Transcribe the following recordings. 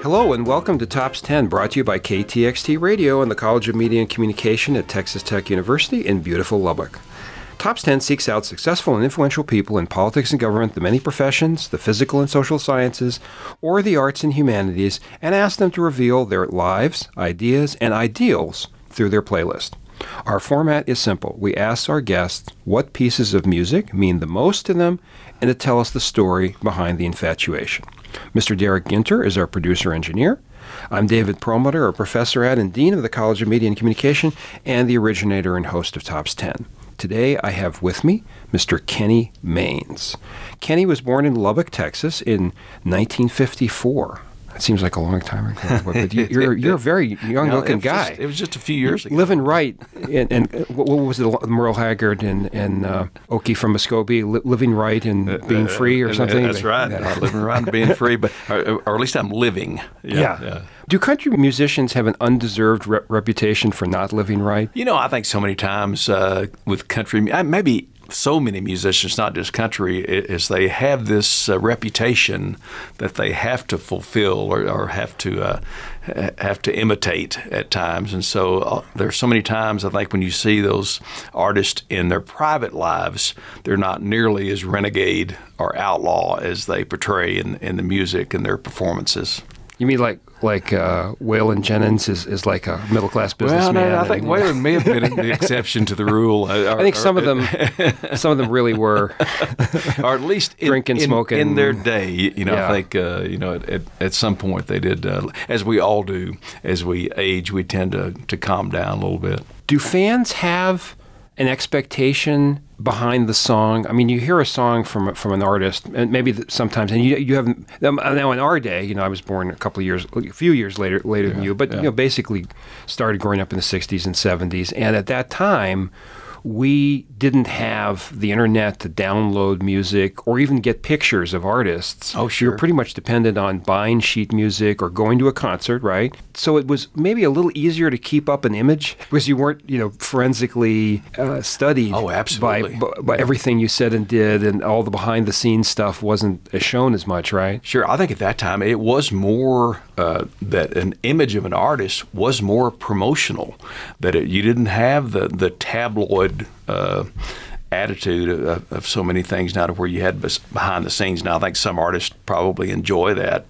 Hello and welcome to Tops 10, brought to you by KTXT Radio and the College of Media and Communication at Texas Tech University in beautiful Lubbock. Tops 10 seeks out successful and influential people in politics and government, the many professions, the physical and social sciences, or the arts and humanities, and asks them to reveal their lives, ideas, and ideals through their playlist. Our format is simple. We ask our guests what pieces of music mean the most to them and to tell us the story behind the infatuation. Mr. Derek Ginter is our producer-engineer. I'm David Perlmutter, a professor at and dean of the College of Media and Communication and the originator and host of Tops 10. Today I have with me Mr. Kenny Maines. Kenny was born in Lubbock, Texas in 1954. It seems like a long time ago, but you're a very young-looking guy. It was just a few years ago. Living right, and what was it, Merle Haggard and Okie from Muskogee, living right and being free or something? That's right, living right and being free, but or at least I'm living. Yeah. Do country musicians have an undeserved reputation for not living right? You know, I think so many times with country, maybe so many musicians, not just country, is they have this reputation that they have to fulfill or have to imitate at times. And so there's so many times, I think, when you see those artists in their private lives, they're not nearly as renegade or outlaw as they portray in the music and their performances. You mean like Waylon Jennings is like a middle-class businessman? Well, no, I think Waylon may have been the exception to the rule. I think some of them really were, or at least drinking, smoking in their day. I think at some point they did, as we all do. As we age, we tend to calm down a little bit. Do fans have an expectation behind the song? I mean, you hear a song from an artist, and maybe sometimes, and you haven't. Now, in our day, I was born a few years later than you, but basically started growing up in the '60s and '70s, and at that time, we didn't have the internet to download music or even get pictures of artists. Oh, sure. You're pretty much dependent on buying sheet music or going to a concert, right? So it was maybe a little easier to keep up an image because you weren't, forensically studied. Oh, absolutely. by everything you said and did, and all the behind-the-scenes stuff wasn't shown as much, right? Sure. I think at that time it was more that an image of an artist was more promotional, that you didn't have the tabloid attitude of so many things now to where you had behind the scenes. Now I think some artists probably enjoy that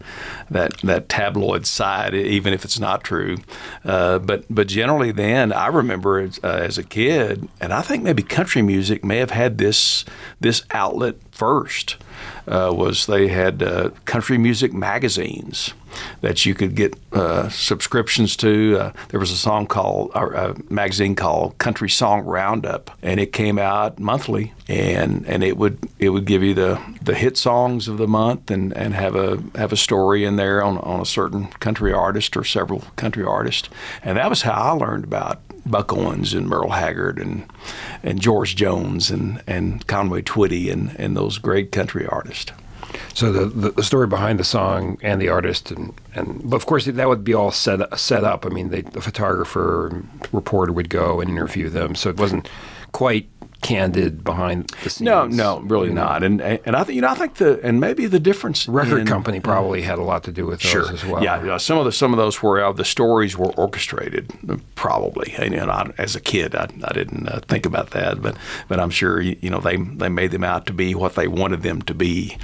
tabloid side, even if it's not true. But generally, then I remember as a kid, and I think maybe country music may have had this outlet first. Was they had country music magazines that you could get subscriptions to. There was a magazine called Country Song Roundup, and it came out monthly, and it would give you the hit songs of the month and have a story in there on a certain country artist or several country artists, and that was how I learned about Buck Owens and Merle Haggard and George Jones and Conway Twitty and those great country artists. So the story behind the song and the artist, but of course that would be all set up. I mean, the photographer and reporter would go and interview them, so it wasn't quite candid behind the scenes. No, really not. And I think and maybe the difference. Record company probably had a lot to do with those as well. Yeah, some of those were the stories were orchestrated, probably. And as a kid, I didn't think about that, but I'm sure they made them out to be what they wanted them to be.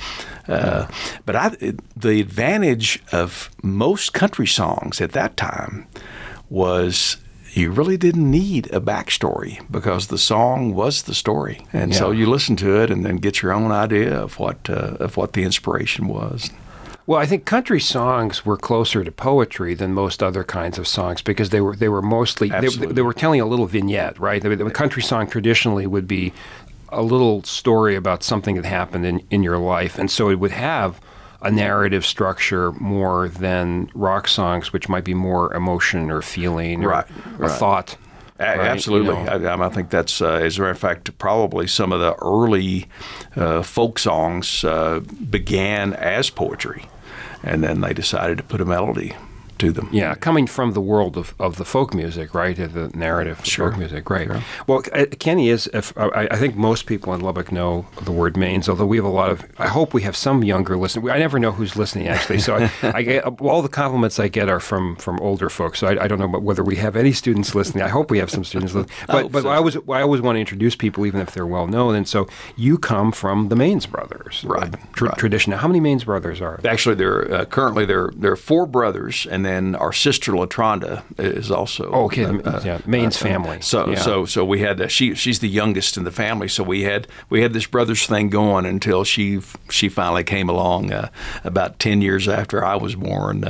But the advantage of most country songs at that time was you really didn't need a backstory because the song was the story, and so you listen to it and then get your own idea of what the inspiration was. Well, I think country songs were closer to poetry than most other kinds of songs because they were mostly they were telling a little vignette, right? The country song traditionally would be a little story about something that happened in your life, and so it would have a narrative structure more than rock songs, which might be more emotion or feeling or a thought. Right? Absolutely. I think that's, as a matter of fact, probably some of the early folk songs began as poetry, and then they decided to put a melody to them. Yeah, coming from the world of the folk music, right? The narrative of folk music, right? Sure. Well, Kenny is. I think most people in Lubbock know the word Mains, although we have a lot of. I hope we have some younger listeners. I never know who's listening actually, so I get all the compliments I get are from older folks. So I don't know whether we have any students listening. I hope we have some students listening. But I always want to introduce people, even if they're well known. And so you come from the Mains brothers, right? Tradition. Now, how many Mains brothers are there? Actually, currently there are 4 brothers, and then our sister Latronda is also. Mains family. So we had she's the youngest in the family. So we had this brothers thing going until she finally came along about 10 years after I was born,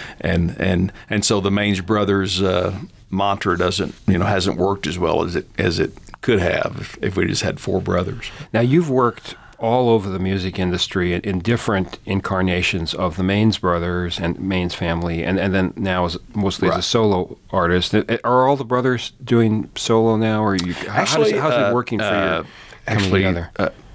and so the Mains brothers mantra hasn't worked as well as it could have if we just had 4 brothers. Now you've worked all over the music industry in different incarnations of the Mains brothers and Mains family, and then now mostly as a solo artist. Are all the brothers doing solo now, or how's it working for you coming together?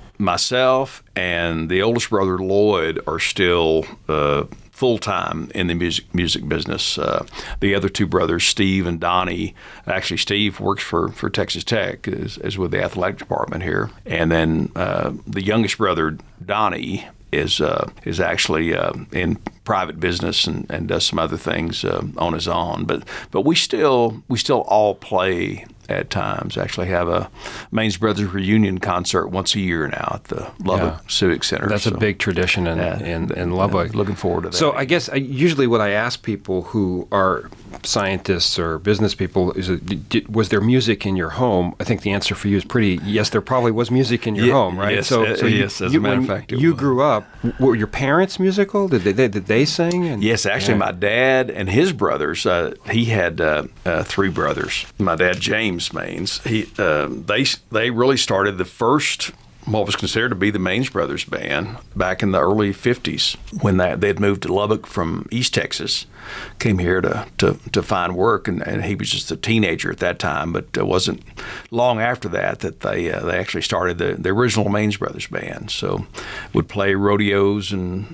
Myself and the oldest brother Lloyd are still full-time in the music business. The other 2 brothers, Steve and Donnie, actually Steve works for Texas Tech, is with the athletic department here. And then the youngest brother, Donnie, is actually in private business and does some other things on his own. But we still all play at times. Actually have a Mains Brothers reunion concert once a year now at the Lubbock Civic Center. That's a big tradition in Lubbock. Looking forward to that. So I guess usually what I ask people who are scientists or business people is, was there music in your home? I think the answer for you is yes, there probably was music in your home, right? Yes, yes, as a matter of fact. You grew up, were your parents musical? Did they sing? Yes, actually my dad and his brothers, he had 3 brothers. My dad, James Mains, they really started the first what was considered to be the Mains Brothers band back in the early 50s when they had moved to Lubbock from East Texas, came here to find work, and he was just a teenager at that time. But it wasn't long after that they actually started the original Mains Brothers band. So would play rodeos and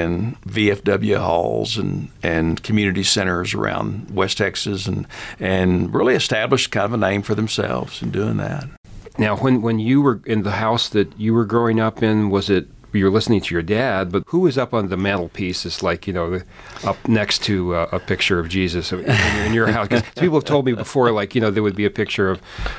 VFW halls and community centers around West Texas and really established kind of a name for themselves in doing that. Now, when you were in the house that you were growing up in, was it you were listening to your dad, but who was up on the mantelpiece? It's like, up next to a picture of Jesus in your house. Because people have told me before, like, there would be a picture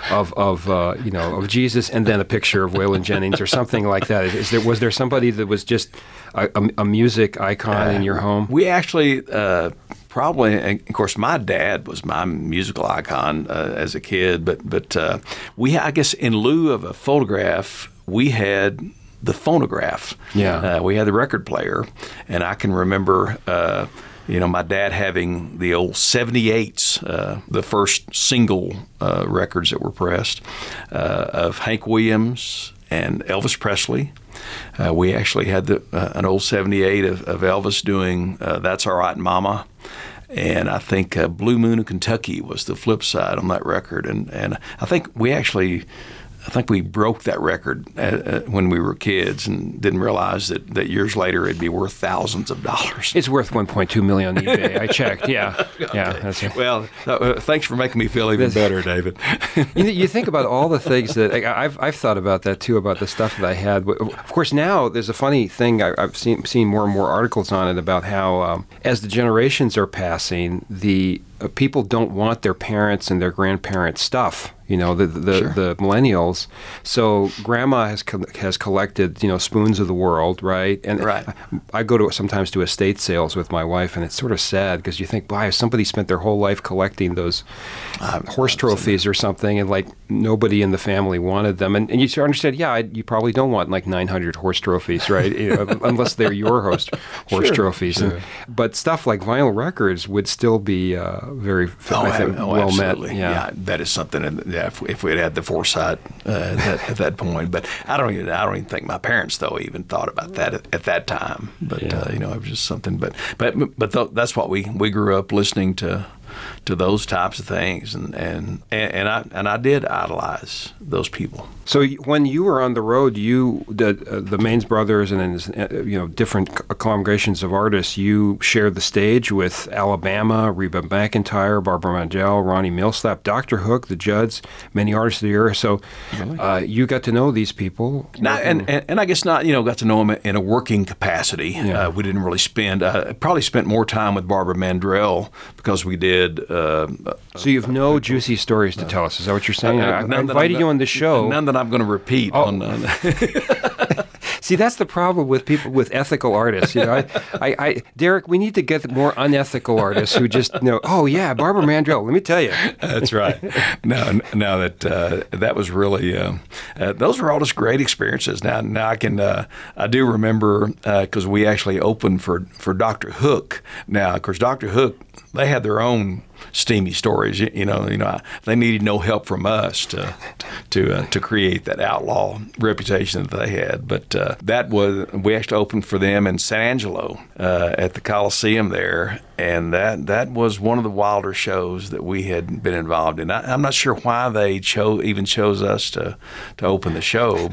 of Jesus and then a picture of Waylon Jennings or something like that. Was there somebody that was just a music icon in your home? We actually probably, and of course, my dad was my musical icon as a kid, but we, I guess, in lieu of a photograph, we had the phonograph. Yeah. We had the record player, and I can remember, my dad having the old 78s, the first single records that were pressed of Hank Williams and Elvis Presley. We actually had an old 78 of Elvis doing That's All Right, Mama. And I think Blue Moon of Kentucky was the flip side on that record. And I think we broke that record when we were kids and didn't realize that years later it'd be worth thousands of dollars. It's worth $1.2 million on eBay. I checked. Yeah. Okay. Yeah. That's it. Well, thanks for making me feel even better, David. You think about all the things that I've thought about that too, about the stuff that I had. Of course, now there's a funny thing I've seen more and more articles on it about how as the generations are passing, the people don't want their parents and their grandparents' stuff. The millennials. So grandma has collected, spoons of the world, right? And right. I go sometimes to estate sales with my wife, and it's sort of sad because you think, wow, somebody spent their whole life collecting those horse trophies or something, and like nobody in the family wanted them. And you sort of understand, you probably don't want like 900 horse trophies, right? Unless they're your horse trophies. Sure. But stuff like vinyl records would still be very, I think, well absolutely. met. Yeah, that is something. If we had the foresight at that point, but I don't even think my parents though even thought about that at that time. But it was just something. But that's what we grew up listening to to those types of things, and I did idolize those people. So when you were on the road, the Maines Brothers and different congregations of artists, you shared the stage with Alabama, Reba McEntire, Barbara Mandrell, Ronnie Millsap, Dr. Hook, the Judds, many artists of the era. So you got to know these people. And I guess not, got to know them in a working capacity. Yeah. We didn't really probably spent more time with Barbara Mandrell because we did. So you have no juicy stories to tell us. Is that what you're saying? I invited you on the show. None that I'm going to repeat. See, that's the problem with people with ethical artists. Derek, we need to get more unethical artists who just oh yeah, Barbara Mandrell. Let me tell you. That's right. No, that was really those were all just great experiences. Now I do remember because we actually opened for Dr. Hook. Now, of course, Dr. Hook, they had their own steamy stories. They needed no help from us to create that outlaw reputation that they had. But we actually opened for them in San Angelo at the Coliseum there, and that was one of the wilder shows that we had been involved in. I'm not sure why they chose us to open the show,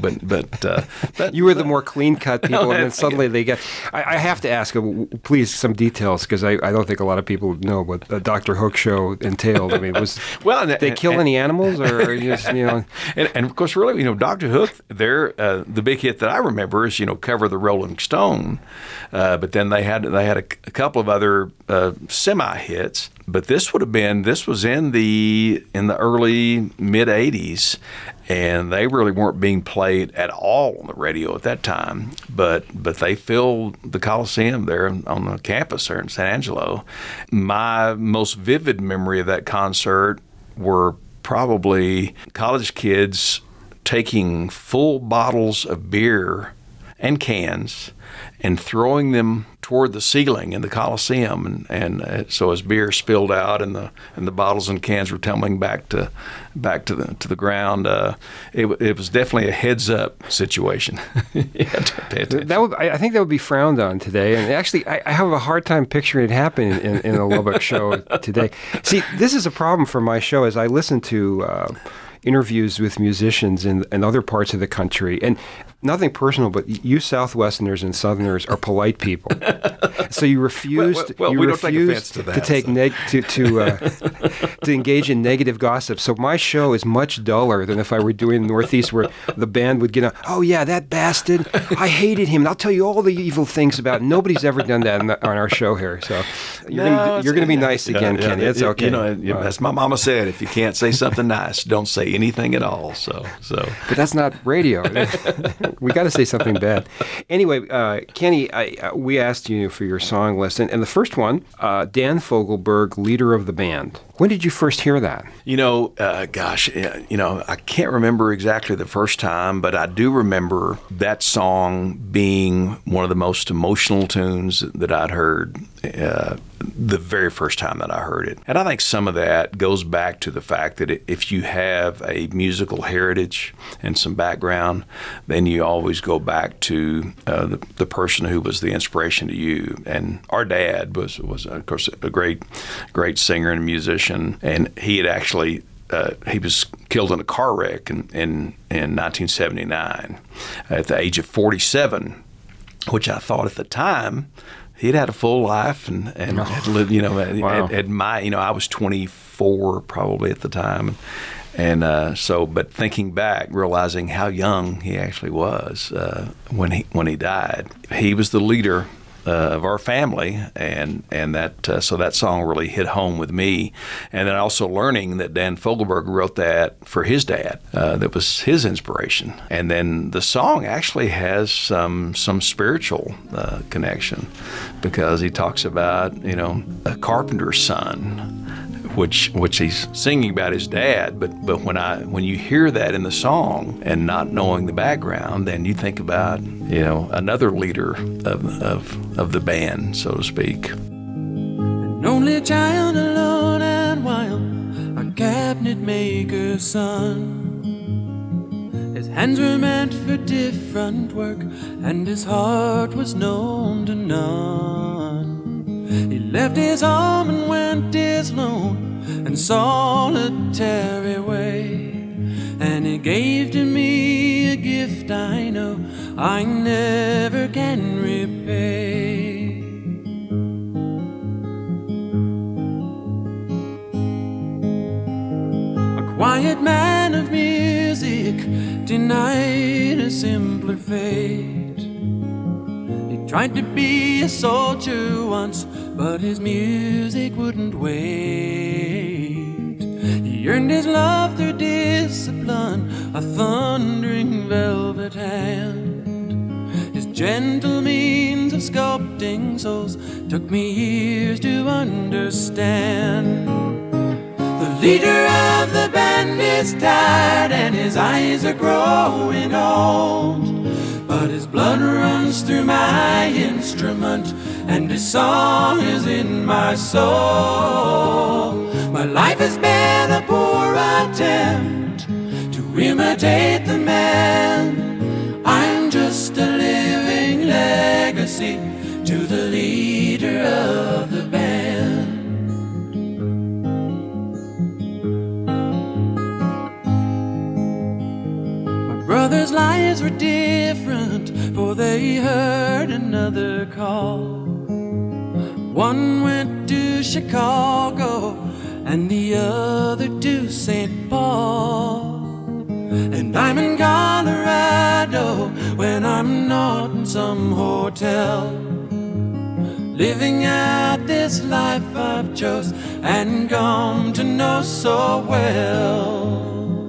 but you were the more clean cut people, and then suddenly they get. I have to ask, please, some details because I don't think a lot of people know what a Dr. Hook show entailed. I mean, did they kill any animals, or just And of course, really, Dr. Hook, the big hit that I remember is Cover the Rolling Stone, but then they had a couple of other semi hits. But this was in the early mid '80s, and they really weren't being played at all on the radio at that time. But they filled the Coliseum there on the campus there in San Angelo. My most vivid memory of that concert were probably college kids taking full bottles of beer and cans and throwing them toward the ceiling in the Coliseum, and so as beer spilled out and the bottles and cans were tumbling back to the ground, it was definitely a heads up situation. You had to pay attention. I think that would be frowned on today, and actually I have a hard time picturing it happening in a Lubbock show today. See, this is a problem for my show as I listen to interviews with musicians in other parts of the country, and nothing personal, but you Southwesterners and Southerners are polite people, so you refuse. We don't take offense to that. To engage in negative gossip. So my show is much duller than if I were doing Northeast, where the band would get oh yeah, that bastard, I hated him, and I'll tell you all the evil things about him. Nobody's ever done that on our show here. So you're going to be nice again, Kenny. It's okay. As my mama said, if you can't say something nice, don't say anything at all. So. But that's not radio. We got to say something bad. Anyway, Kenny, we asked you for your song list, and the first one, Dan Fogelberg, leader of the band. When did you first hear that? I can't remember exactly the first time, but I do remember that song being one of the most emotional tunes that I'd heard the very first time that I heard it. And I think some of that goes back to the fact that if you have a musical heritage and some background, then you always go back to the person who was the inspiration to you. And our dad was of course, a great singer and musician, and he had actually he was killed in a car wreck in 1979 at the age of 47, which I thought at the time he'd had a full life and had lived, wow. I was 24 probably at the time. And but thinking back, realizing how young he actually was when he died, he was the leader of our family, and that so that song really hit home with me. And then also learning that Dan Fogelberg wrote that for his dad, that was his inspiration. And then the song actually has some spiritual connection, because he talks about a carpenter's son, which he's singing about his dad, but when you hear that in the song and not knowing the background, then you think about another leader of the band, so to speak. An only child, alone and wild, a cabinet maker's son. His hands were meant for different work, and his heart was known to none. He left his home and went his lone, and solitary way. And he gave to me a gift I know I never can repay. A quiet man of music, denied a simpler fate. He tried to be a soldier once, but his music wouldn't wait. He earned his love through discipline, a thundering velvet hand. His gentle means of sculpting souls took me years to understand. The leader of the band is tired and his eyes are growing old, but his blood runs through my instrument and his song is in my soul. My life has been a poor attempt to imitate the man. I'm just a living legacy to the leader of the band. My brother's lives were different, for they heard another call. One went to Chicago and the other to St. Paul. And I'm in Colorado when I'm not in some hotel, living out this life I've chose and come to know so well.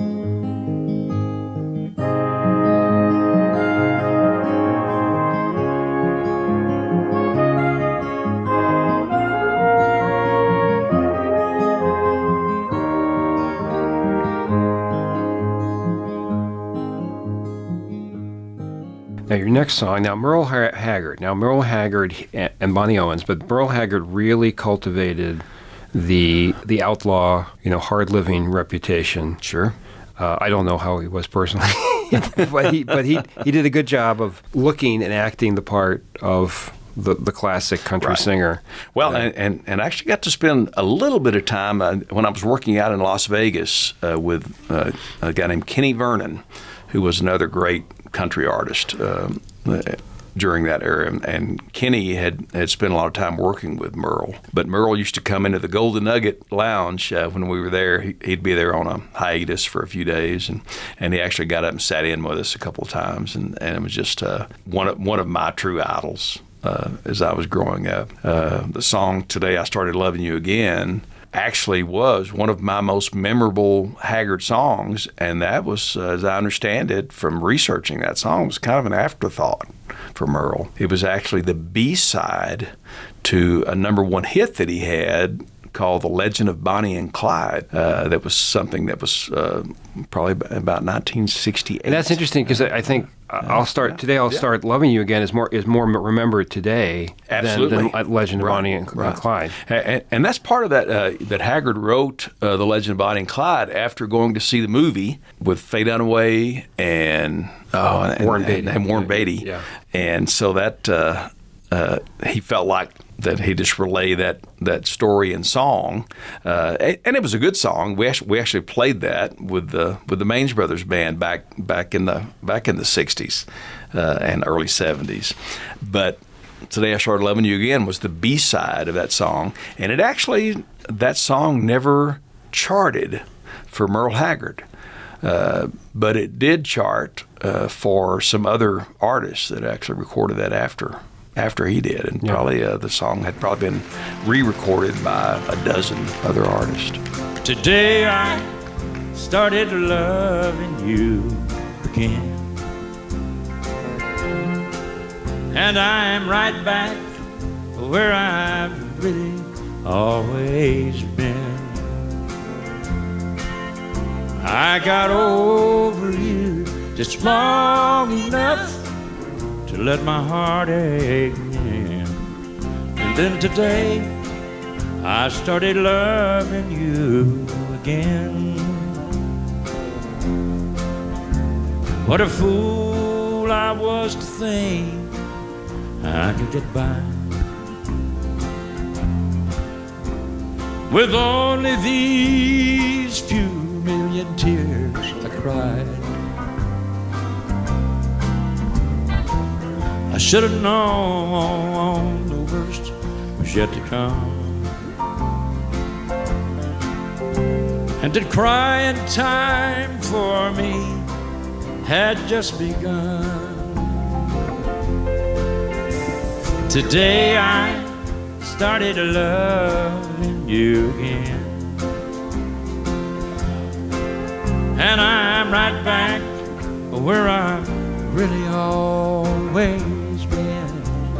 Now, your next song, now Merle Haggard. Now, Merle Haggard and Bonnie Owens, but Merle Haggard really cultivated the outlaw, hard living reputation. Sure. I don't know how he was personally, but he did a good job of looking and acting the part of the classic country singer. Well, and I actually got to spend a little bit of time when I was working out in Las Vegas with a guy named Kenny Vernon, who was another great country artist during that era. And Kenny had spent a lot of time working with Merle. But Merle used to come into the Golden Nugget Lounge when we were there. He'd be there on a hiatus for a few days, and he actually got up and sat in with us a couple of times, and it was just one of my true idols as I was growing up. The song Today I Started Loving You Again actually was one of my most memorable Haggard songs, and that was, as I understand it from researching that song, was kind of an afterthought for Merle. It was actually the B-side to a number one hit that he had called The Legend of Bonnie and Clyde. That was something that was probably about 1968. And that's interesting because I think I'll Start Loving You Again is more remembered today than Legend of Bonnie and Clyde. And that's part of that Haggard wrote The Legend of Bonnie and Clyde after going to see the movie with Faye Dunaway and Warren Beatty. And Warren Beatty. Yeah. And so that he felt like that he just relay that story in song, and it was a good song. We actually played that with the Maines Brothers band back in the 60s and early 70s. But Today I Started Loving You Again was the B-side of that song, and that song never charted for Merle Haggard, but it did chart for some other artists that actually recorded that after he did, and probably the song had probably been re-recorded by a dozen other artists. Today I started loving you again, and I'm right back where I've really always been. I got over you just long enough to let my heart ache in. And then today I started loving you again. What a fool I was to think I could get by with only these few million tears I cried. I should have known the worst was yet to come, and that crying time for me had just begun. Today I started loving you again, and I'm right back where I've really always been.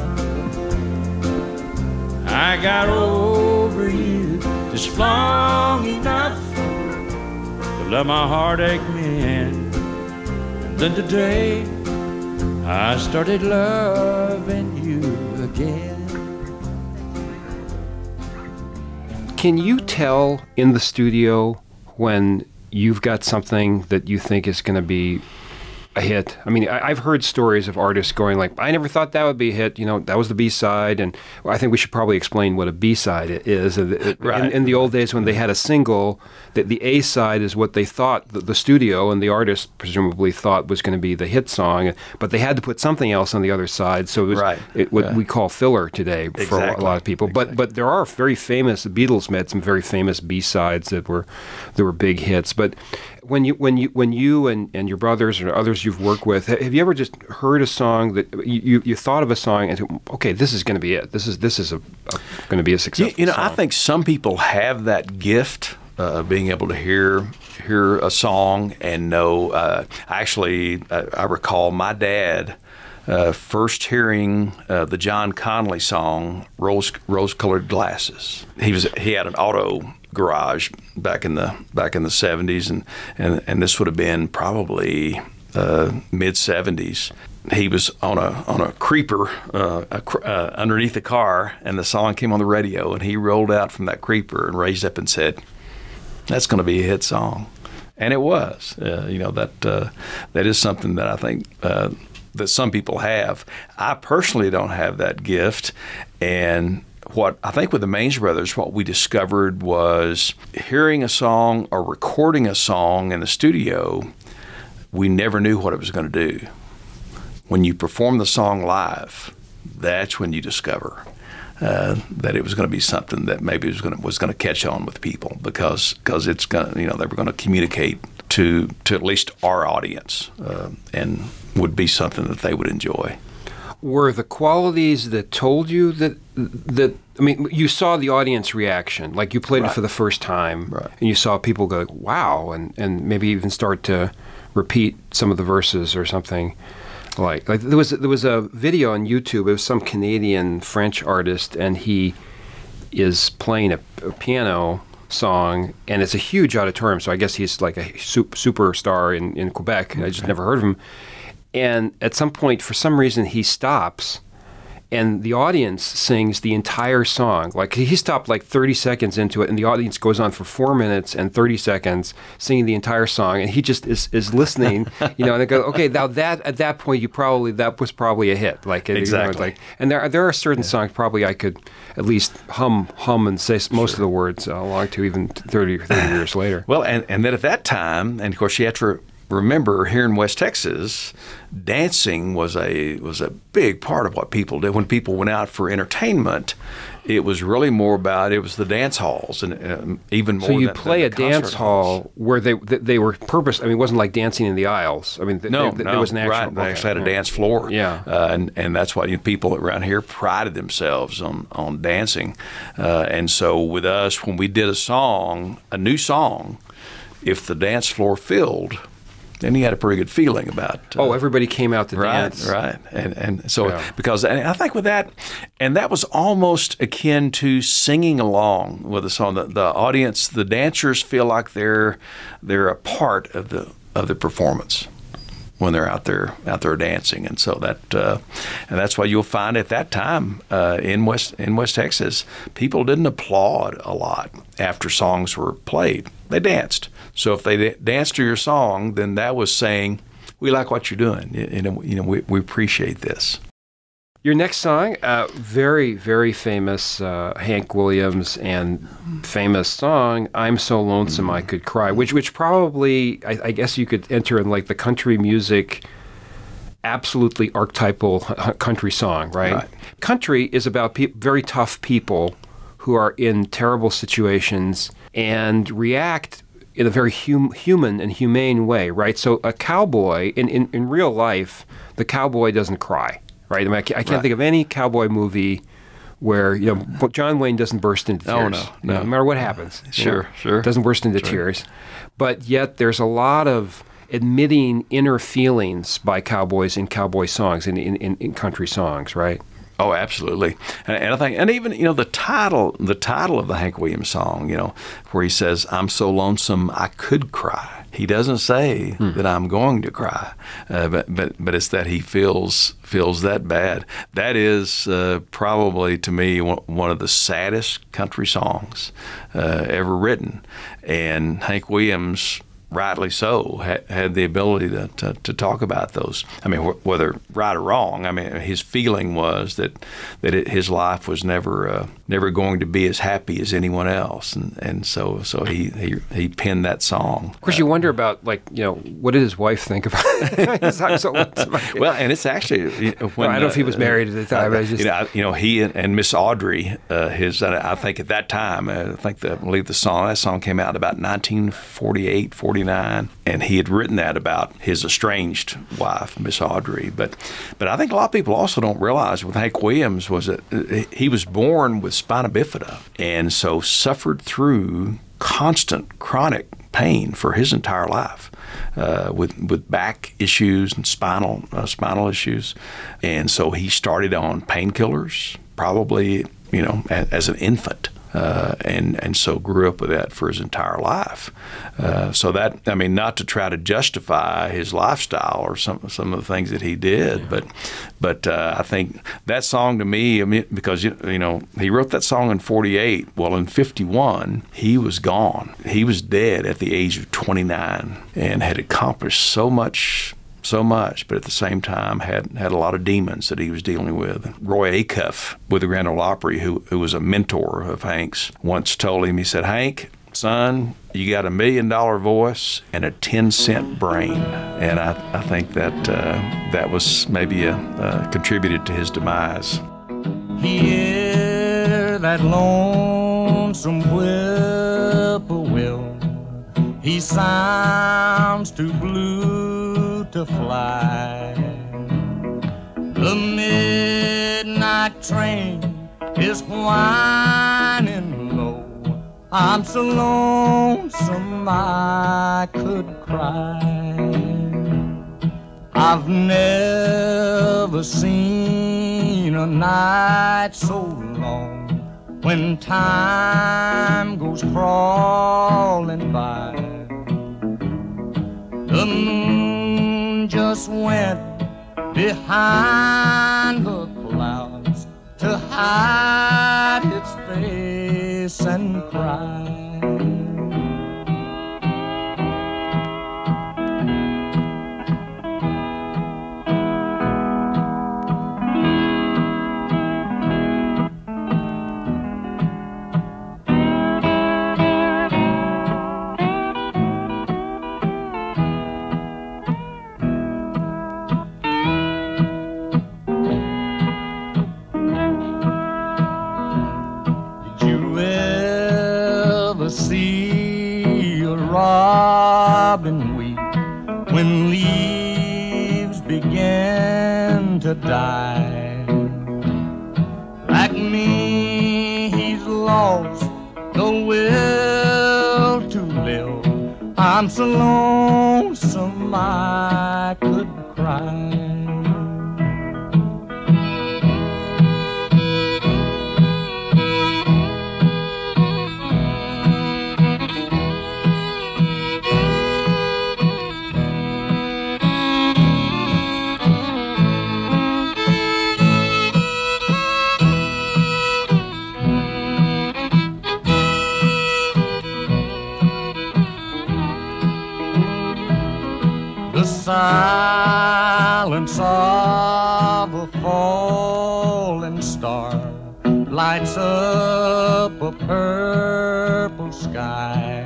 I got over you just long enough to let my heartache mend, and then today I started loving you again. Can you tell in the studio when you've got something that you think is going to be a hit? I mean, I've heard stories of artists going like, I never thought that would be a hit. You know, that was the B-side. And I think we should probably explain what a B-side is. Right. In the old days when they had a single, the A-side is what they thought the studio and the artist presumably thought was going to be the hit song, but they had to put something else on the other side. So it was what we call filler today for a lot of people. Exactly. But there are very famous, the Beatles made some very famous B-sides that were big hits. But when you and your brothers or others you've worked with, have you ever just heard a song that you thought of a song and okay, this is going to be it. This is going to be a successful You know, song. I think some people have that gift of being able to hear a song and know. I recall my dad first hearing the John Connolly song "Rose-Colored Glasses." He had an auto garage back in the 70s, and this would have been probably mid 70s. He was on a creeper underneath the car, and the song came on the radio, and he rolled out from that creeper and raised up and said, "That's going to be a hit song," and it was. That is something that I think that some people have. I personally don't have that gift, and what I think with the Maines Brothers, what we discovered was hearing a song or recording a song in the studio, we never knew what it was going to do. When you perform the song live, that's when you discover that it was going to be something that maybe was going to catch on with people because it's going they were going to communicate to at least our audience and would be something that they would enjoy. Were the qualities that told you that I mean, you saw the audience reaction, like you played it for the first time, and you saw people go, wow, and maybe even start to repeat some of the verses or something. Like there was a video on YouTube. It was some Canadian French artist, and he is playing a piano song, and it's a huge auditorium, so I guess he's like a superstar in Quebec. I just never heard of him. And at some point, for some reason, he stops, and the audience sings the entire song. Like, he stopped like 30 seconds into it, and the audience goes on for 4 minutes and 30 seconds singing the entire song, and he just is listening, and they go, okay, now at that point, that was probably a hit. Like, exactly. And there are certain songs probably I could at least hum and say most of the words along to even 30 years later. Well, and then at that time, and of course you have to remember, here in West Texas, dancing was a big part of what people did. When people went out for entertainment, it was really more about it was the dance halls, and even more. So you than, play than a dance hall where they were purpose. I mean, it wasn't like dancing in the aisles. I mean, there was an actual. Right, they actually had a dance floor. Yeah, and that's why people around here prided themselves on dancing, and so with us, when we did a new song, if the dance floor filled, then he had a pretty good feeling about. Everybody came out to dance. Right, and so because I think with that, and that was almost akin to singing along with the song. The audience, the dancers feel like they're a part of the performance when they're out there dancing, and so and that's why you'll find at that time in West Texas, people didn't applaud a lot after songs were played. They danced. So if they danced to your song, then that was saying, we like what you're doing. We appreciate this. Your next song, very, very famous Hank Williams and famous song, "I'm So Lonesome I Could Cry," which probably, I guess you could enter in like the country music, absolutely archetypal country song, right? Country is about very tough people who are in terrible situations and react in a very human and humane way, right? So a cowboy, in real life, the cowboy doesn't cry, right? I mean, I can't think of any cowboy movie where, John Wayne doesn't burst into tears. Oh, no. No matter what happens. Sure. Doesn't burst into tears. But yet there's a lot of admitting inner feelings by cowboys in cowboy songs, in country songs, right? Oh, absolutely. And I think, and even, the title of the Hank Williams song, where he says, "I'm so lonesome I could cry." He doesn't say that I'm going to cry, but it's that he feels that bad. That is probably, to me, one of the saddest country songs ever written. And Hank Williams, rightly so, had the ability to talk about those. I mean, whether right or wrong, I mean, his feeling was that his life was never going to be as happy as anyone else, and so he penned that song. Of course, you wonder about, what did his wife think about it? Well, and it's actually when I don't know if he was married at the time. He and Miss Audrey, I think at that time, I believe that song came out about 1948, 49, and he had written that about his estranged wife, Miss Audrey. But I think a lot of people also don't realize with Hank Williams was that he was born with spina bifida, and so suffered through constant chronic pain for his entire life, with back issues and spinal issues, and so he started on painkillers probably as an infant. And so grew up with that for his entire life. So that, I mean, not to try to justify his lifestyle or some of the things that he did, but I think that song to me, because he wrote that song in 48. Well, in 51, he was gone. He was dead at the age of 29 and had accomplished so much, but at the same time had a lot of demons that he was dealing with. Roy Acuff with the Grand Ole Opry, who was a mentor of Hank's, once told him, he said, "Hank, son, you got $1 million voice and a 10-cent brain." And I think that was maybe contributed to his demise. Hear that lonesome whippoorwill, he sounds too blue to fly. The midnight train is whining low. I'm so lonesome I could cry. I've never seen a night so long when time goes crawling by. The moon just went behind the clouds to hide its face and cry. See a robin weep when leaves begin to die. Like me, he's lost the will to live. I'm so lonesome I could cry. The silence of a fall star lights up a purple sky.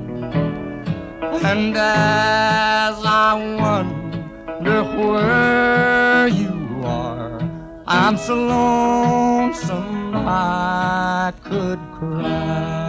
And as I wonder where you are, I'm so lonesome I could cry.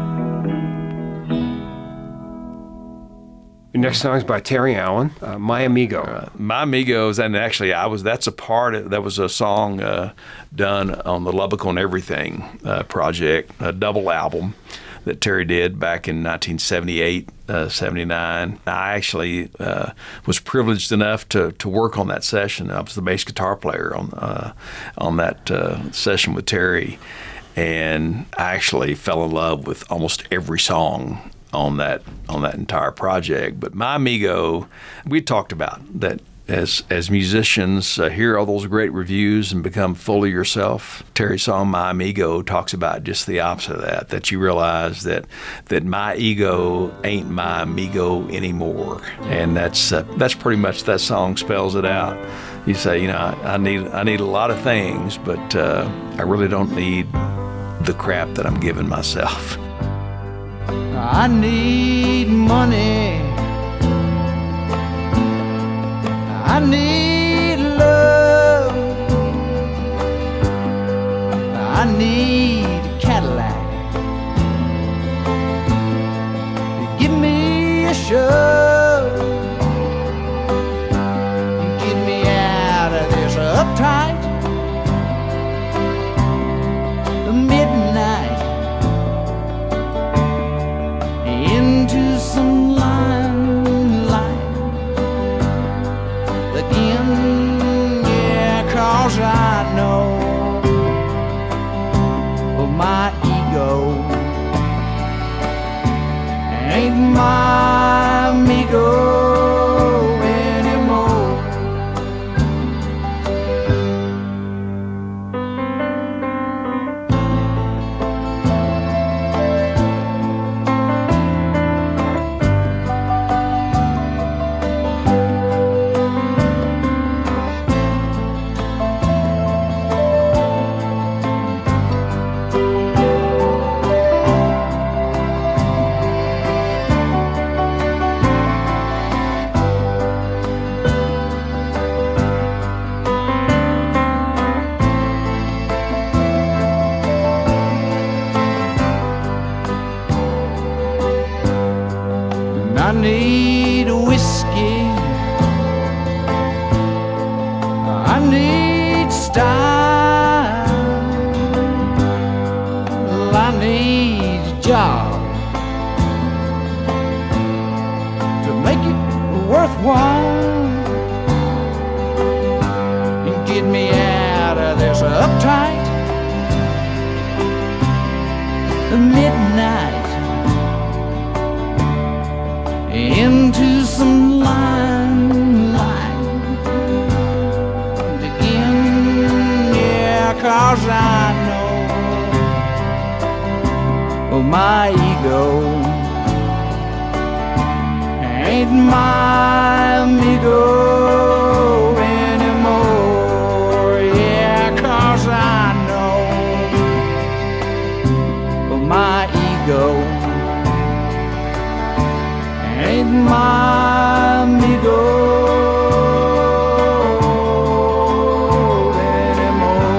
Your next song is by Terry Allen, My Amigo. My Amigos, and actually that was a song done on the Lubbock on Everything project, a double album that Terry did back in 1978, 79. I actually was privileged enough to work on that session. I was the bass guitar player on that session with Terry, and I actually fell in love with almost every song on that entire project. But My Amigo, we talked about that as musicians, hear all those great reviews and become full of yourself. Terry's song My Amigo talks about just the opposite of that you realize that my ego ain't my amigo anymore. And that's pretty much, that song spells it out. You say, I need a lot of things, but I really don't need the crap that I'm giving myself. I need money, I need love, I need a Cadillac, give me a shove, get me out of this uptight midnight, into some limelight again, yeah, 'cause I know my ego ain't my amigo anymore. I need whiskey, I need style, I need a job to make it worthwhile and get me out of this uptight midnight, into some limelight again, yeah, 'cause I know my ego ain't my amigo anymore, yeah, 'cause I know my ego ain't my amigo anymore.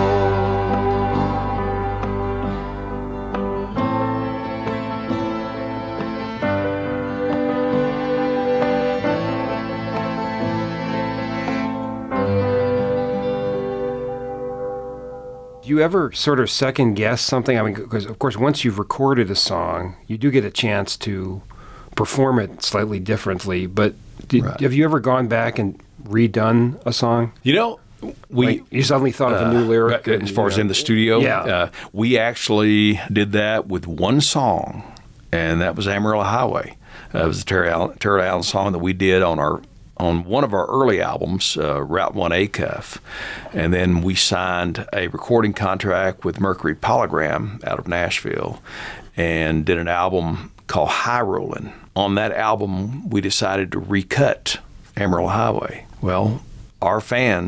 Do you ever sort of second guess something? I mean, because of course, once you've recorded a song, you do get a chance to perform it slightly differently. But Right. have you ever gone back and redone a song? You suddenly thought of a new lyric. As far as in the studio, Yeah. We actually did that with one song, and that was Amarillo Highway. It was a Terry Allen song that we did on one of our early albums, Route 1 ACUF. And then we signed a recording contract with Mercury Polygram out of Nashville and did an album called High Rollin'. On that album, we decided to recut Amarillo Highway. Well, our fans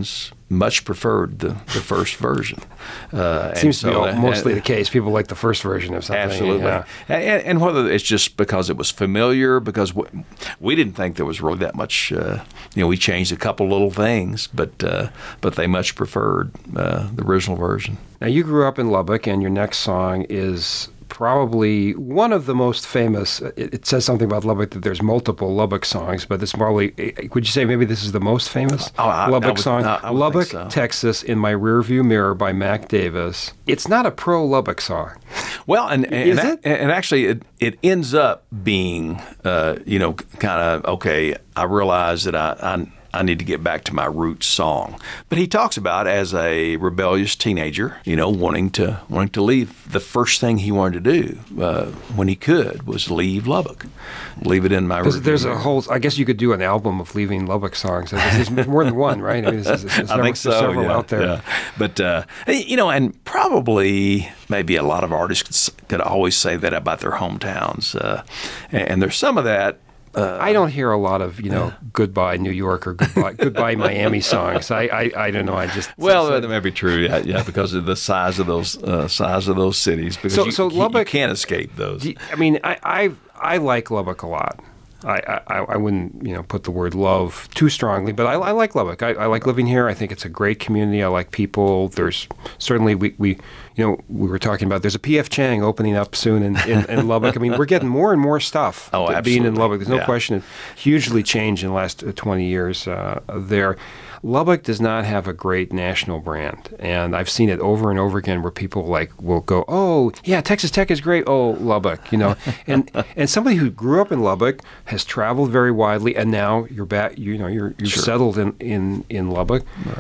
much preferred the first version. Seems to be mostly the case. People like the first version of something. Absolutely. Yeah. And whether it's just because it was familiar, because we didn't think there was really that much, we changed a couple little things, but they much preferred the original version. Now, you grew up in Lubbock, and your next song is probably one of the most famous. It says something about Lubbock that there's multiple Lubbock songs, but it's probably, would you say maybe this is the most famous Lubbock song? I would Lubbock, think so. Texas, in My Rearview Mirror by Mac Davis. It's not a pro-Lubbock song. Well, and Is it? And actually, it ends up being, kind of, okay, I realize that I need to get back to my roots song. But he talks about as a rebellious teenager, wanting to leave. The first thing he wanted to do when he could was leave Lubbock, leave it in my roots. There's a whole, I guess you could do an album of leaving Lubbock songs. There's more than one, right? I mean, there's I think so. Several out there. Yeah. But, and probably maybe a lot of artists could always say that about their hometowns. And there's some of that. I don't hear a lot of, Goodbye New York or Goodbye Miami songs. I don't know. That may be true. Yeah, because of the size of those cities. Because Lubbock, you can't escape those. I mean, I like Lubbock a lot. I wouldn't put the word love too strongly, but I like Lubbock. I like living here. I think it's a great community. I like people. There's certainly we were talking about there's a P.F. Chang opening up soon in Lubbock. I mean, we're getting more and more stuff. Oh, absolutely. Being in Lubbock, there's no question. It's hugely changed in the last 20 years there. Lubbock does not have a great national brand, and I've seen it over and over again where people will go, "Oh, yeah, Texas Tech is great. Oh, Lubbock," and somebody who grew up in Lubbock has traveled very widely, and now you're back. You're Sure. settled in Lubbock. Right.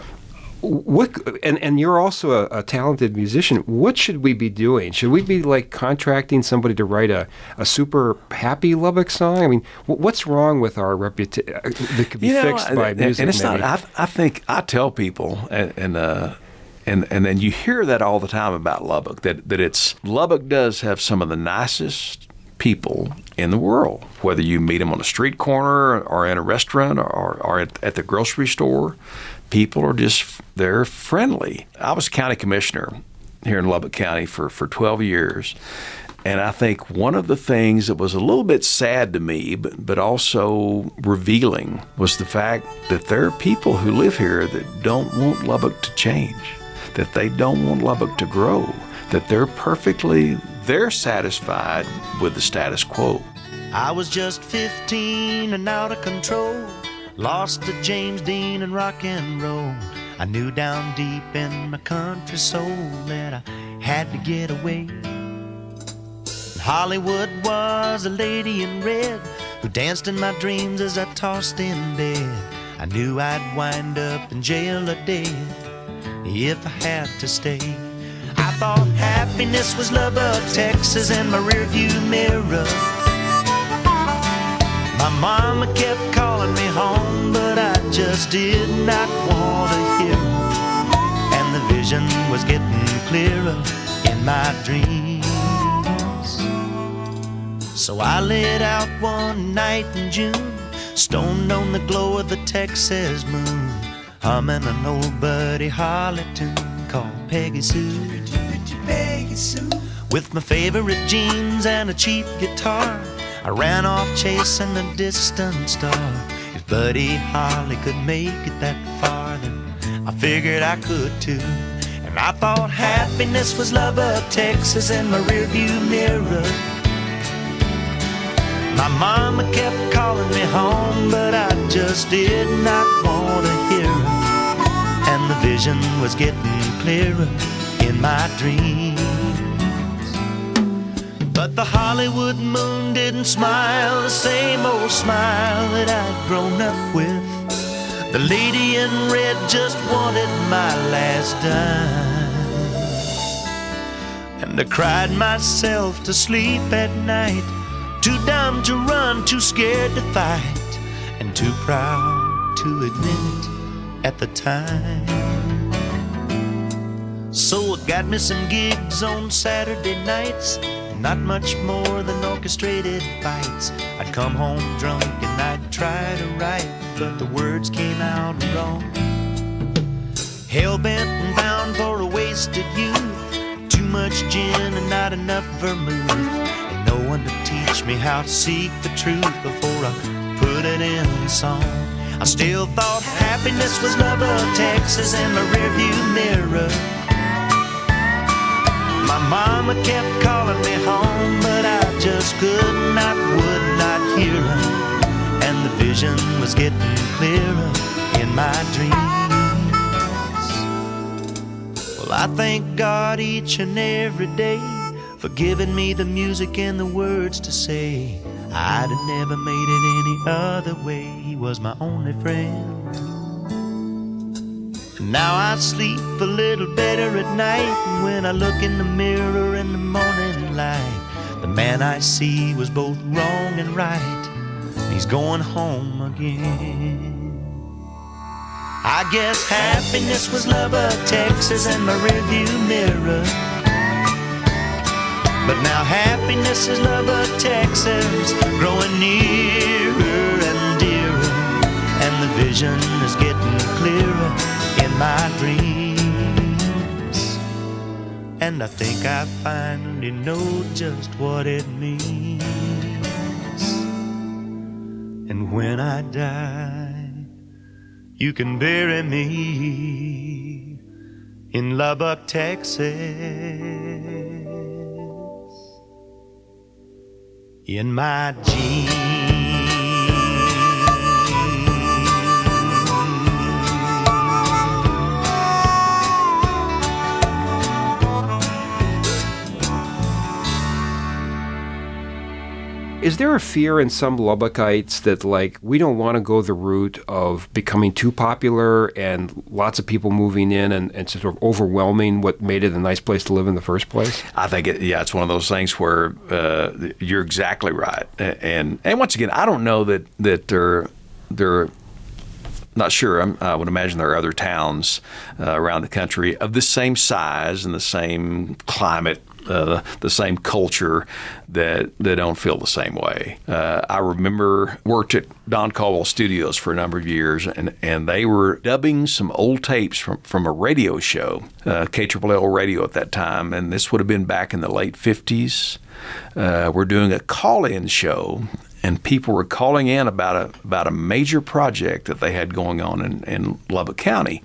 And you're also a talented musician. What should we be doing? Should we be contracting somebody to write a super happy Lubbock song? I mean, what's wrong with our reputation that could be fixed by music? And it's maybe? not. I think I tell people, and then you hear that all the time about Lubbock. That Lubbock does have some of the nicest people in the world. Whether you meet them on a street corner or in a restaurant or at the grocery store. People are they're friendly. I was county commissioner here in Lubbock County for 12 years. And I think one of the things that was a little bit sad to me, but also revealing, was the fact that there are people who live here that don't want Lubbock to change, that they don't want Lubbock to grow, that they're satisfied with the status quo. I was just 15 and out of control. Lost to James Dean and rock and roll. I knew down deep in my country soul that I had to get away. Hollywood was a lady in red who danced in my dreams as I tossed in bed. I knew I'd wind up in jail or dead if I had to stay. I thought happiness was Lubbock, Texas, in my rearview mirror. My mama kept calling me home, but I just did not want to hear her. And the vision was getting clearer in my dreams. So I lit out one night in June, stoned on the glow of the Texas moon, humming an old Buddy Holly tune called Peggy Sue. Peggy Sue. With my favorite jeans and a cheap guitar, I ran off chasing a distant star. If Buddy Holly could make it that far, then I figured I could too. And I thought happiness was Lubbock, Texas, in my rearview mirror. My mama kept calling me home, but I just did not want to hear her. And the vision was getting clearer in my dreams. But the Hollywood moon didn't smile the same old smile that I'd grown up with. The lady in red just wanted my last dime. And I cried myself to sleep at night, too dumb to run, too scared to fight, and too proud to admit it at the time. So I got me some gigs on Saturday nights, not much more than orchestrated fights. I'd come home drunk and I'd try to write, but the words came out wrong. hell-bent and bound for a wasted youth. Too much gin and not enough vermouth, and no one to teach me how to seek the truth before I put it in song. I still thought happiness was Lubbock, Texas, and my rearview mirror. My mama kept calling me home, but I just would not hear her. And the vision was getting clearer in my dreams. Well, I thank God each and every day for giving me the music and the words to say. I'd have never made it any other way. He was my only friend. And now I sleep a little better at night. And when I look in the mirror in the morning light, the man I see was both wrong and right. He's going home again. I guess happiness was Lubbock, Texas, and my rearview mirror. But now happiness is Lubbock, Texas, growing nearer and dearer, and the vision is getting clearer in my dreams. And I think I finally know just what it means. And when I die, you can bury me in Lubbock, Texas, in my jeans. Is there a fear in some Lubbockites that, like, we don't want to go the route of becoming too popular and lots of people moving in and sort of overwhelming what made it a nice place to live in the first place? I think, it's one of those things where you're exactly right. And once again, I don't know that they're not sure. I would imagine there are other towns around the country of the same size and the same climate, the same culture that don't feel the same way. I remember worked at Don Caldwell Studios for a number of years, and they were dubbing some old tapes from a radio show, KLL Radio at that time, and this would have been back in the late 50s. We're doing a call-in show, and people were calling in about a major project that they had going on in Lubbock County,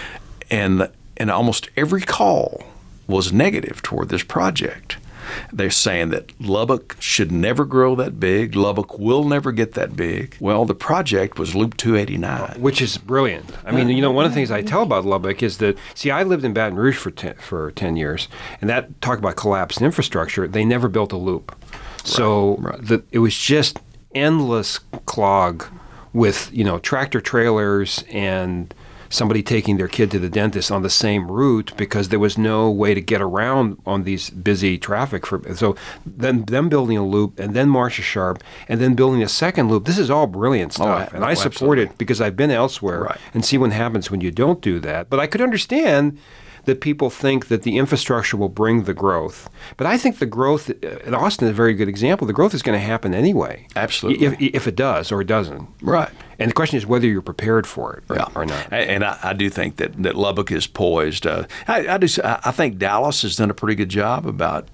and almost every call was negative toward this project. They're saying that Lubbock should never grow that big. Lubbock will never get that big. Well, the project was Loop 289. Which is brilliant. I mean, one of the things I tell about Lubbock is that, see, I lived in Baton Rouge for 10 years, and that talk about collapse in infrastructure, they never built a loop. So it was just endless clog with, tractor trailers and somebody taking their kid to the dentist on the same route because there was no way to get around on these busy traffic. So then them building a loop and then Marcia Sharp and then building a second loop. This is all brilliant stuff. I support it because I've been elsewhere and see what happens when you don't do that. But I could understand that people think that the infrastructure will bring the growth. But I think the growth, and Austin is a very good example, the growth is going to happen anyway. Absolutely. If it does or it doesn't. Right. And the question is whether you're prepared for it or not. And I do think that Lubbock is poised. I think Dallas has done a pretty good job about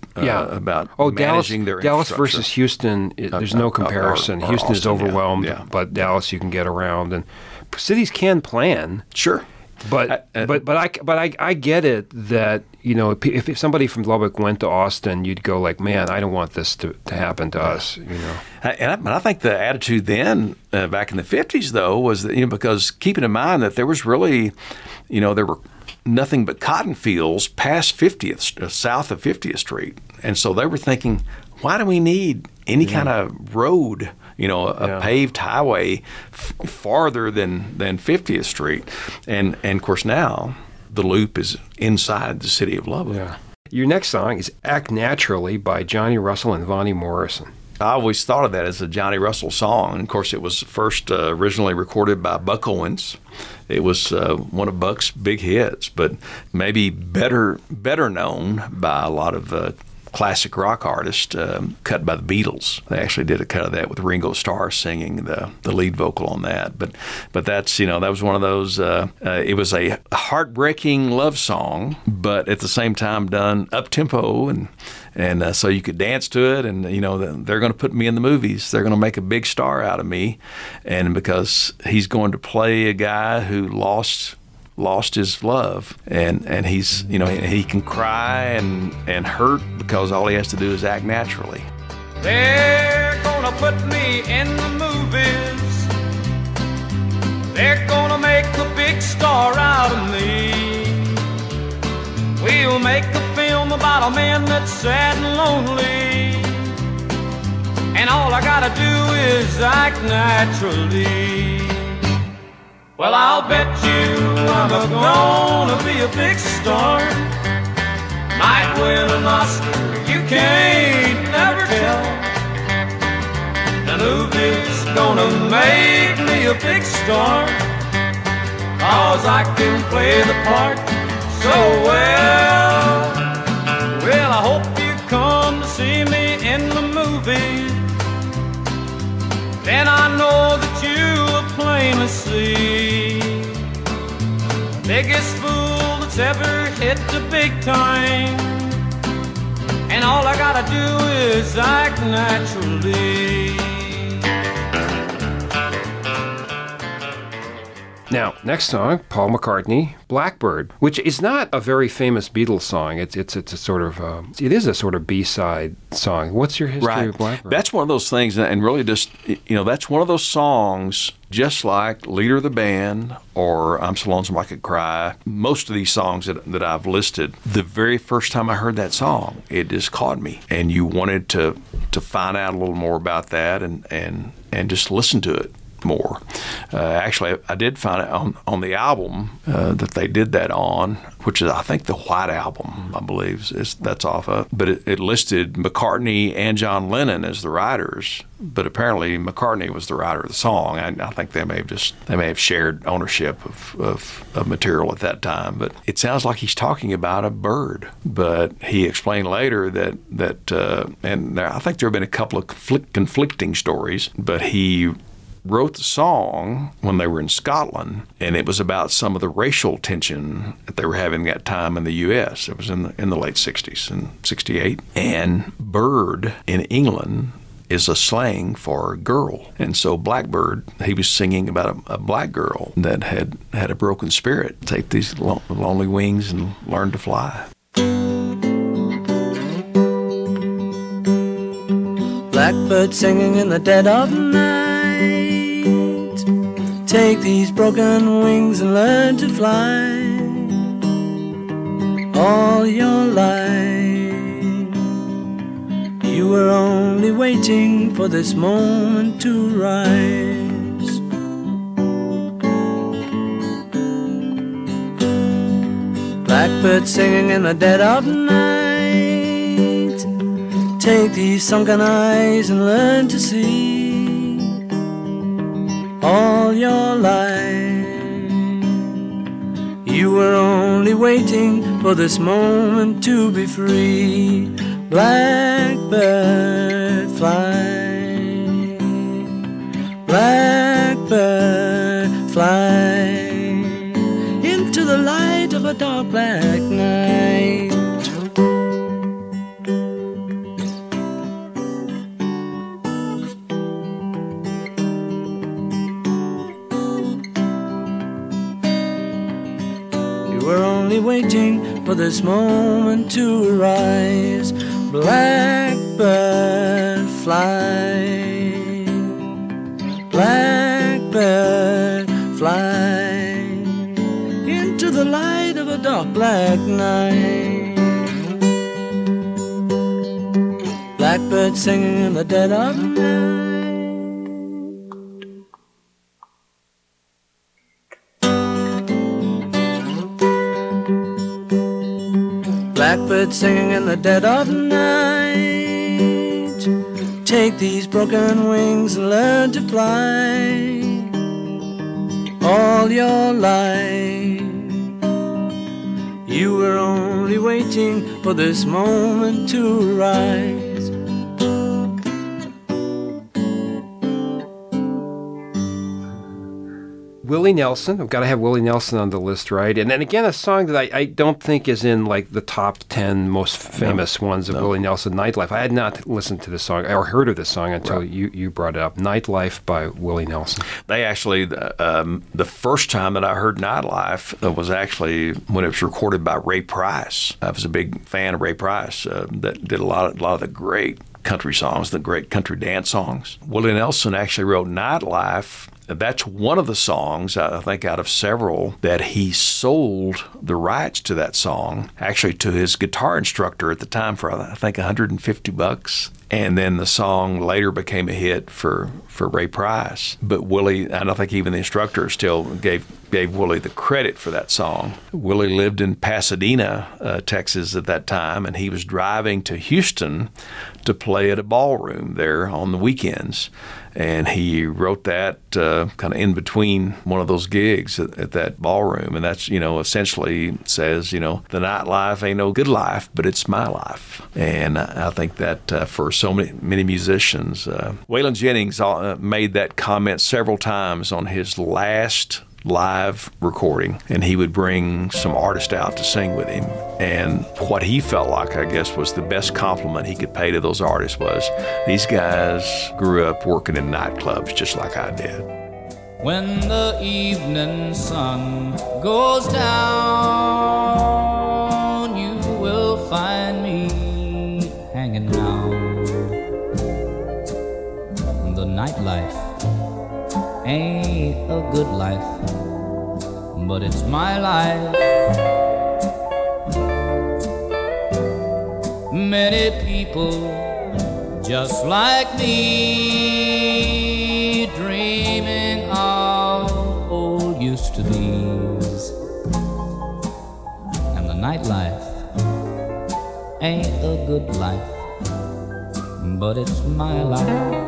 managing their Dallas infrastructure. versus Houston, there's no comparison. Or Houston Austin, is overwhelmed, but Dallas you can get around. And cities can plan. Sure. But I get it that if somebody from Lubbock went to Austin, you'd go like, man, I don't want this to happen to us. And I think the attitude then back in the 50s though was that because keeping in mind that there was really there were nothing but cotton fields past 50th south of 50th Street, and so they were thinking, why do we need any kind of road? A paved highway farther than 50th Street. And of course now the loop is inside the city of Lubbock. Yeah. Your next song is Act Naturally by Johnny Russell and Vonnie Morrison. I always thought of that as a Johnny Russell song. And of course it was first originally recorded by Buck Owens. It was one of Buck's big hits, but maybe better known by a lot of classic rock artist, cut by the Beatles. They actually did a cut of that with Ringo Starr singing the lead vocal on that. But that's, that was one of those, it was a heartbreaking love song, but at the same time done up-tempo, and so you could dance to it, and they're going to put me in the movies. They're going to make a big star out of me, and because he's going to play a guy who lost his love, and he's he can cry and hurt because all he has to do is act naturally. They're gonna put me in the movies. They're gonna make a big star out of me. We'll make a film about a man that's sad and lonely, and all I gotta do is act naturally. Well, I'll bet you I'm gonna be a big star. Might win an Oscar, you can't never tell. The movie's gonna make me a big star, 'cause I can play the part so well. Well, I hope you come to see me in the movie. Then I know that you will plainly see the biggest fool that's ever hit the big time, and all I gotta do is act naturally. Now, next song, Paul McCartney, Blackbird, which is not a very famous Beatles song. It's a sort of it is a sort of B-side song. What's your history of Blackbird? That's one of those things, and really just that's one of those songs. Just like Leader of the Band or I'm So Lonesome I Could Cry, most of these songs that I've listed, the very first time I heard that song, it just caught me, and you wanted to find out a little more about that and just listen to it more. Actually, I did find it on the album that they did that on, which is, I think, the White Album, I believe, that's off of. But it listed McCartney and John Lennon as the writers, but apparently McCartney was the writer of the song. I think they may have shared ownership of material at that time. But it sounds like he's talking about a bird. But he explained later that and I think there have been a couple of conflicting stories, but he wrote the song when they were in Scotland, and it was about some of the racial tension that they were having that time in the U.S. It was in the late 60s, in 68. And bird in England is a slang for girl. And so Blackbird, he was singing about a black girl that had a broken spirit, take these lonely wings and learn to fly. Blackbird singing in the dead of night. Take these broken wings and learn to fly. All your life you were only waiting for this moment to rise. Blackbird singing in the dead of night. Take these sunken eyes and learn to see. All your life you were only waiting for this moment to be free. Blackbird fly, blackbird fly into the light of a dark black night. Waiting for this moment to arise. Blackbird fly, blackbird fly into the light of a dark black night. Blackbird singing in the dead of night. Blackbird singing in the dead of night. Take these broken wings and learn to fly. All your life you were only simply waiting for this moment to arise. Willie Nelson. I've got to have Willie Nelson on the list, right? And then again, a song that I don't think is in like the top 10 most famous ones of Willie Nelson, Nightlife. I had not listened to this song or heard of this song until you brought it up. Nightlife by Willie Nelson. They actually, the first time that I heard Nightlife was actually when it was recorded by Ray Price. I was a big fan of Ray Price that did a lot of the great country songs, the great country dance songs. Willie Nelson actually wrote Nightlife. That's one of the songs, I think, out of several that he sold the rights to that song, actually to his guitar instructor at the time for, I think, $150. And then the song later became a hit for Ray Price. But Willie, and I think even the instructor still gave Willie the credit for that song. Willie lived in Pasadena, Texas at that time, and he was driving to Houston to play at a ballroom there on the weekends. And he wrote that kind of in between one of those gigs at that ballroom. And that's, essentially says, the nightlife ain't no good life, but it's my life. And I think that for so many musicians, Waylon Jennings made that comment several times on his last live recording, and he would bring some artists out to sing with him. And what he felt like, I guess, was the best compliment he could pay to those artists was, these guys grew up working in nightclubs just like I did. When the evening sun goes down, you will find me hanging round. The nightlife ain't a good life, but it's my life. Many people just like me, dreaming of old used-to-be's. And the nightlife ain't a good life, but it's my life.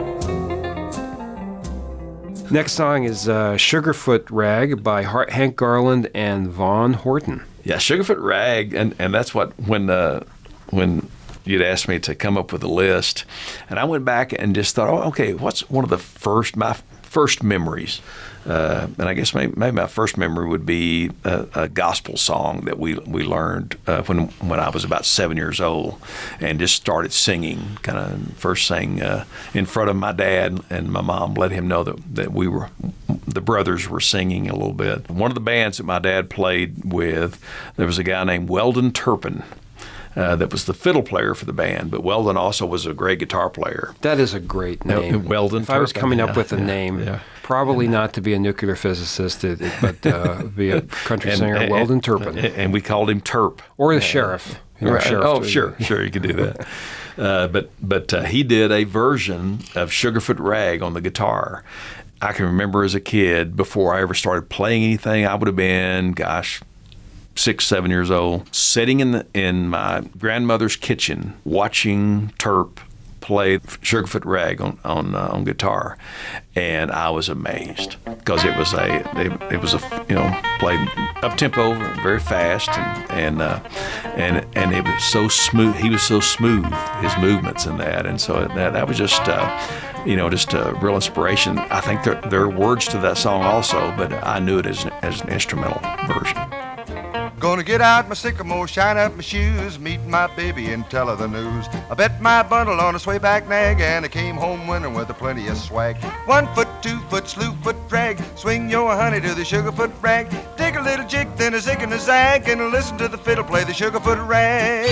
Next song is Sugarfoot Rag by Hank Garland and Vaughn Horton. Yeah, Sugarfoot Rag, and that's what, when you'd asked me to come up with a list, and I went back and just thought, okay, what's one of my first memories? And I guess maybe my first memory would be a gospel song that we learned when I was about 7 years old, and just started singing. Kind of first sang in front of my dad, and my mom let him know that the brothers were singing a little bit. One of the bands that my dad played with, there was a guy named Weldon Turpin. That was the fiddle player for the band, but Weldon also was a great guitar player. That is a great name. Weldon If I was coming up with a name, probably not to be a nuclear physicist, but be a country singer, Weldon Turpin. And we called him Turp. Or the sheriff. Right. Sheriff. Oh, sure, you could do that. But he did a version of Sugarfoot Rag on the guitar. I can remember as a kid, before I ever started playing anything, I would have been, 6, 7 years old, sitting in my grandmother's kitchen watching Turp play Sugarfoot Rag on guitar, and I was amazed because it was played up tempo, very fast, and it was so smooth. He was so smooth, his movements in that, and so that was just just a real inspiration. I think there are words to that song also, but I knew it as an instrumental version. Gonna get out my sycamore, shine up my shoes, meet my baby and tell her the news. I bet my bundle on a swayback nag, and I came home winning with a plenty of swag. 1 foot, 2 foot, slew foot drag, swing your honey to the Sugarfoot Rag. Dig a little jig, then a zig and a zag, and listen to the fiddle play the Sugarfoot Rag.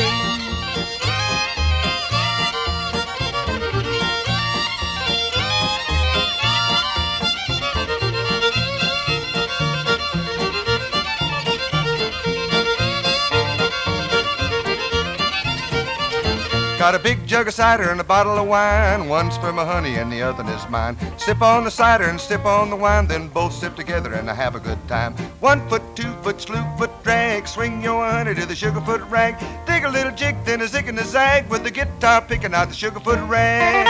Got a big jug of cider and a bottle of wine. One's for my honey and the other is mine. Sip on the cider and sip on the wine, then both sip together and have a good time. 1 foot, 2 foot, slew foot drag, swing your honey to the Sugarfoot Rag. Dig a little jig, then a zig and a zag, with the guitar picking out the Sugarfoot Rag.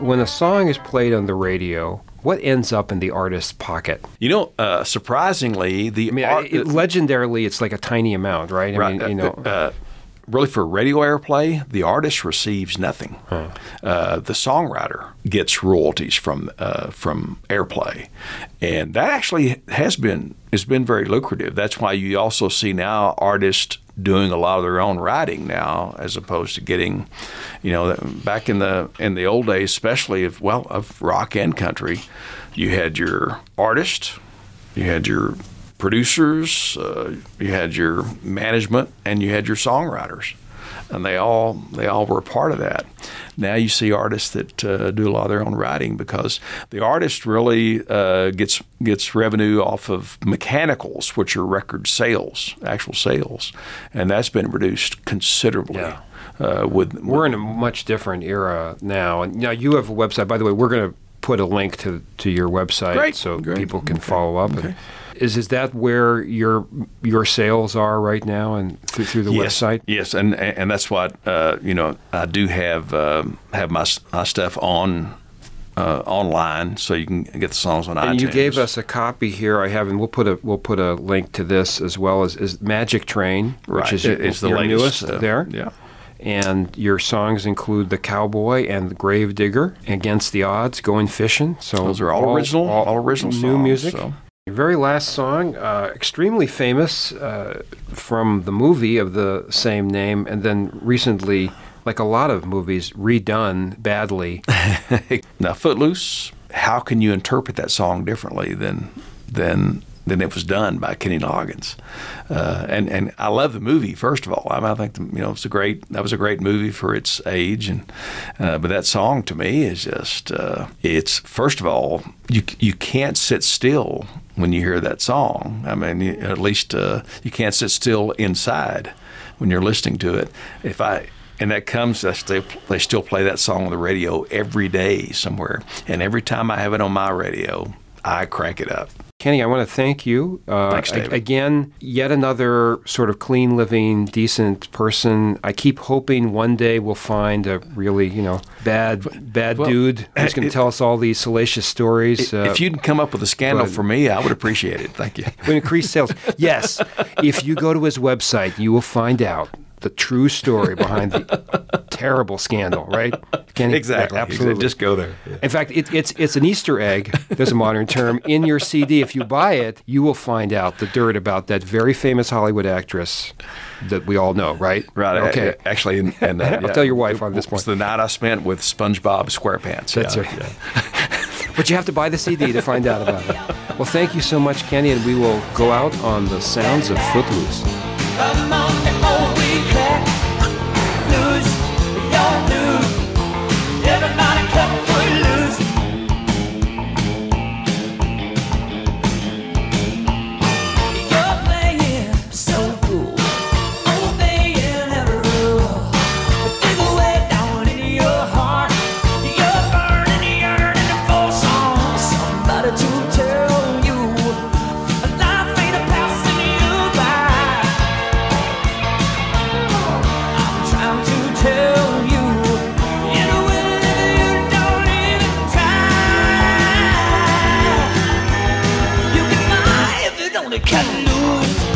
when a song is played on the radio, what ends up in the artist's pocket? You know, surprisingly, legendarily, it's like a tiny amount, right? I mean, really, for radio airplay, the artist receives nothing. The songwriter gets royalties from airplay, and that actually has been very lucrative. That's why you also see now artists doing a lot of their own writing now, as opposed to getting, back in the old days, especially of rock and country, you had your artist, you had your producers, you had your management, and you had your songwriters, and they all were a part of that. Now you see artists that do a lot of their own writing, because the artist really gets revenue off of mechanicals, which are record sales, actual sales, and that's been reduced considerably. Yeah. We're in a much different era now, and now you have a website. By the way, we're going to put a link to your website so people can follow up. Okay. Is that where your sales are right now, and through the website? Yes, and that's what I do have my stuff on online, so you can get the songs on iTunes. And you gave us a copy here. I have, and we'll put a link to this, as well as Magic Train, which is the your latest, newest there. Yeah. And your songs include The Cowboy and The Grave Digger, Against the Odds, Going Fishing. So those are all original new songs, music. So. Your very last song, extremely famous from the movie of the same name, and then recently, like a lot of movies, redone badly. Now, Footloose, how can you interpret that song differently than it was done by Kenny Loggins? And I love the movie, first of all. I think that was a great movie for its age, and but that song to me is just it's, first of all, you can't sit still when you hear that song. I mean, at least you can't sit still inside when you're listening to it. And that comes, they still play that song on the radio every day somewhere, and every time I have it on my radio, I crank it up. Kenny, I want to thank you. Thanks, David. Again, yet another sort of clean living, decent person. I keep hoping one day we'll find a really, bad dude who's going to tell us all these salacious stories. If you'd come up with a scandal for me, I would appreciate it. Thank you. We'll increase sales. Yes. If you go to his website, you will find out the true story behind the terrible scandal, right? Kenny? Exactly. Absolutely. Just go there. Yeah. In fact, it's an Easter egg, there's a modern term, in your CD. If you buy it, you will find out the dirt about that very famous Hollywood actress that we all know, right? Right. Okay. Actually, and I'll tell your wife on this point. It's the night I spent with SpongeBob SquarePants. That's right. Yeah. But you have to buy the CD to find out about it. Well, thank you so much, Kenny, and we will go out on the sounds of Footloose. Come on, before we crack loose, your news. Everybody cut foot loose. You're playing so cool, obeying every rule. But dig away down in your heart, you're burning, yearning for somebody to tell you life ain't a passing you by. Trying to tell you in a way you don't even try. You can fly if you don't cut loose.